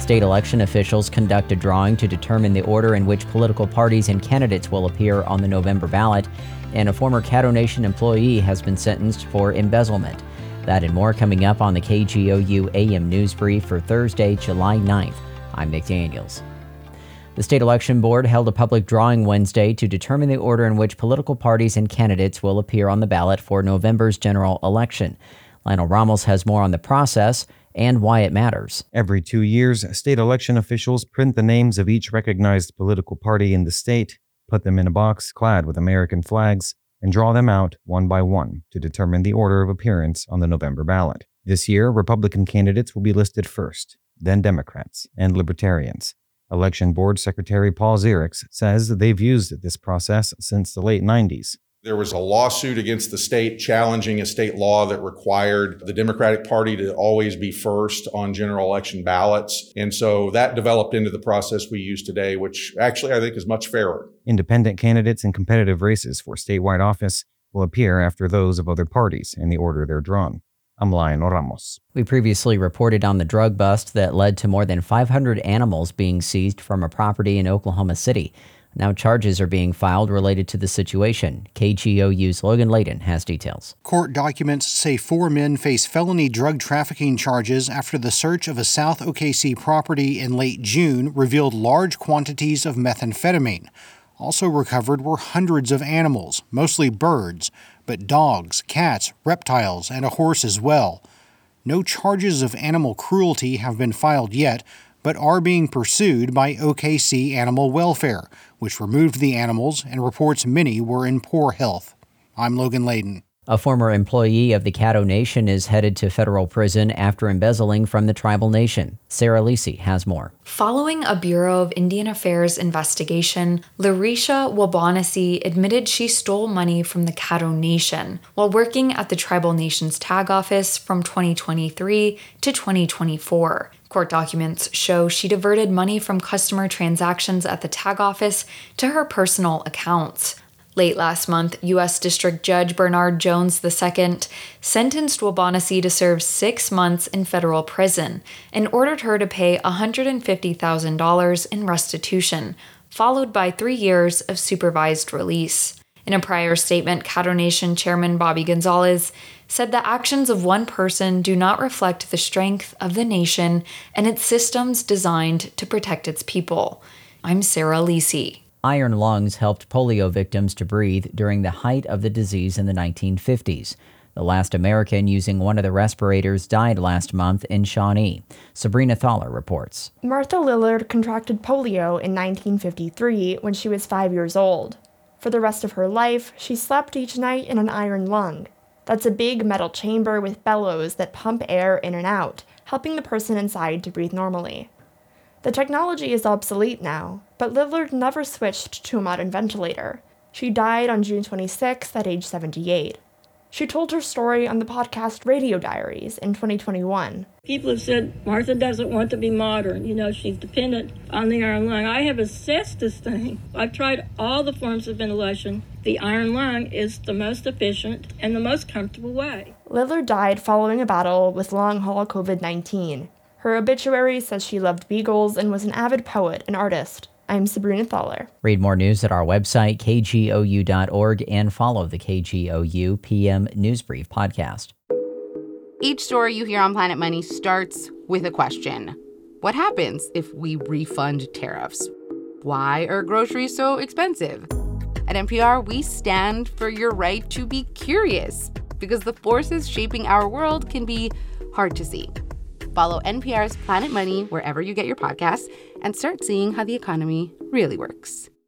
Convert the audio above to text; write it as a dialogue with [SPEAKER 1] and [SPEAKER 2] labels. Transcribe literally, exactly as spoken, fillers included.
[SPEAKER 1] State election officials conduct a drawing to determine the order in which political parties and candidates will appear on the November ballot, and a former Caddo Nation employee has been sentenced for embezzlement. That and more coming up on the K G O U A M News Brief for Thursday, July ninth. I'm Nick Daniels. The State Election Board held a public drawing Wednesday to determine the order in which political parties and candidates will appear on the ballot for November's general election. Lionel Ramos has more on the process and why it matters.
[SPEAKER 2] Every two years, state election officials print the names of each recognized political party in the state, put them in a box clad with American flags, and draw them out one by one to determine the order of appearance on the November ballot. This year, Republican candidates will be listed first, then Democrats and Libertarians. Election Board Secretary Paul Zirix says they've used this process since the late nineties.
[SPEAKER 3] There was a lawsuit against the state challenging a state law that required the Democratic Party to always be first on general election ballots. And so that developed into the process we use today, which actually I think is much fairer.
[SPEAKER 2] Independent candidates in competitive races for statewide office will appear after those of other parties in the order they're drawn. I'm Lionel Ramos.
[SPEAKER 1] We previously reported on the drug bust that led to more than five hundred animals being seized from a property in Oklahoma City. Now charges are being filed related to the situation. K G O U's Logan Layden has details.
[SPEAKER 4] Court documents say four men face felony drug trafficking charges after the search of a South O K C property in late June revealed large quantities of methamphetamine. Also recovered were hundreds of animals, mostly birds, but dogs, cats, reptiles, and a horse as well. No charges of animal cruelty have been filed yet, but are being pursued by O K C Animal Welfare, which removed the animals and reports many were in poor health. I'm Logan Layden.
[SPEAKER 1] A former employee of the Caddo Nation is headed to federal prison after embezzling from the tribal nation. Sarah Lisi has more.
[SPEAKER 5] Following a Bureau of Indian Affairs investigation, Larisha Wabanasi admitted she stole money from the Caddo Nation while working at the tribal nation's tag office from twenty twenty-three to twenty twenty-four. Court documents show she diverted money from customer transactions at the tag office to her personal accounts. Late last month, U S District Judge Bernard Jones the Second sentenced Wabanasi to serve six months in federal prison and ordered her to pay one hundred fifty thousand dollars in restitution, followed by three years of supervised release. In a prior statement, Caddo Nation Chairman Bobby Gonzalez said the actions of one person do not reflect the strength of the nation and its systems designed to protect its people. I'm Sarah Lisi.
[SPEAKER 1] Iron lungs helped polio victims to breathe during the height of the disease in the nineteen fifties. The last American using one of the respirators died last month in Shawnee. Sabrina Thaler reports.
[SPEAKER 6] Martha Lillard contracted polio in nineteen fifty-three when she was five years old. For the rest of her life, she slept each night in an iron lung. That's a big metal chamber with bellows that pump air in and out, helping the person inside to breathe normally. The technology is obsolete now, but Lillard never switched to a modern ventilator. She died on June twenty-sixth at age seventy-eight. She told her story on the podcast Radio Diaries in twenty twenty-one.
[SPEAKER 7] People have said Martha doesn't want to be modern. You know, she's dependent on the iron lung. I have assessed this thing. I've tried all the forms of ventilation. The iron lung is the most efficient and the most comfortable way.
[SPEAKER 6] Lillard died following a battle with long-haul covid nineteen. Her obituary says she loved beagles and was an avid poet and artist. I'm Sabrina Thaler.
[SPEAKER 1] Read more news at our website, k g o u dot org, and follow the K G O U P M News Brief podcast.
[SPEAKER 8] Each story you hear on Planet Money starts with a question. What happens if we refund tariffs? Why are groceries so expensive? At N P R, we stand for your right to be curious, because the forces shaping our world can be hard to see. Follow N P R's Planet Money wherever you get your podcasts and start seeing how the economy really works.